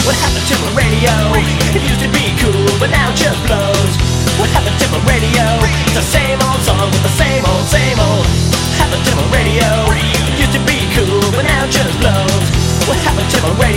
What happened to my radio? It used to be cool, but now it just blows. What happened to my radio? It's the same old song with the same old, same old. What happened to my radio? It used to be cool, but now it just blows. What happened to my radio?